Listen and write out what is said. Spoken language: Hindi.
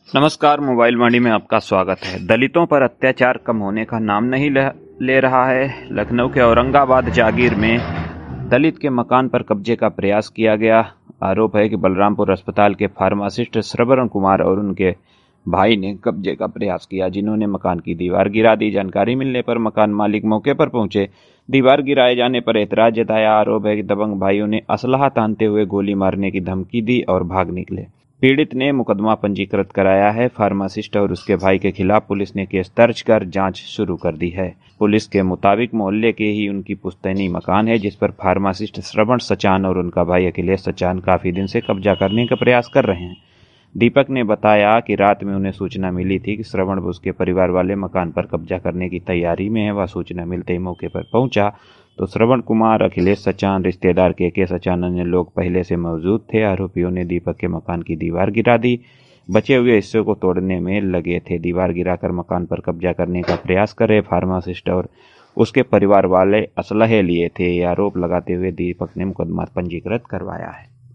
नमस्कार, मोबाइल मंडी में आपका स्वागत है। दलितों पर अत्याचार कम होने का नाम नहीं ले रहा है। लखनऊ के औरंगाबाद जागीर में दलित के मकान पर कब्जे का प्रयास किया गया। आरोप है कि बलरामपुर अस्पताल के फार्मासिस्ट श्रवण कुमार और उनके भाई ने कब्जे का प्रयास किया, जिन्होंने मकान की दीवार गिरा दी। जानकारी मिलने पर मकान मालिक मौके पर पहुंचे। दीवार गिराए जाने पर एतराज जताया। आरोप है कि दबंग भाइयों ने असलहा तानते हुए गोली मारने की धमकी दी और भाग निकले। पीड़ित ने मुकदमा पंजीकृत कराया है। फार्मासिस्ट और उसके भाई के खिलाफ पुलिस ने केस दर्ज कर जांच शुरू कर दी है। पुलिस के मुताबिक मोहल्ले के ही उनकी पुश्तैनी मकान है, जिस पर फार्मासिस्ट श्रवण सचान और उनका भाई अखिलेश सचान काफी दिन से कब्जा करने का प्रयास कर रहे हैं। दीपक ने बताया कि रात में उन्हें सूचना मिली थी कि श्रवण व उसके परिवार वाले मकान पर कब्जा करने की तैयारी में है। वह सूचना मिलते ही मौके पर पहुंचा तो श्रवण कुमार, अखिलेश सचान, रिश्तेदार के सचान, अन्य लोग पहले से मौजूद थे। आरोपियों ने दीपक के मकान की दीवार गिरा दी। बचे हुए हिस्से को तोड़ने में लगे थे। दीवार गिराकर मकान पर कब्जा करने का प्रयास कर रहे फार्मासिस्ट और उसके परिवार वाले असलहे लिए थे। आरोप लगाते हुए दीपक ने मुकदमा पंजीकृत करवाया है।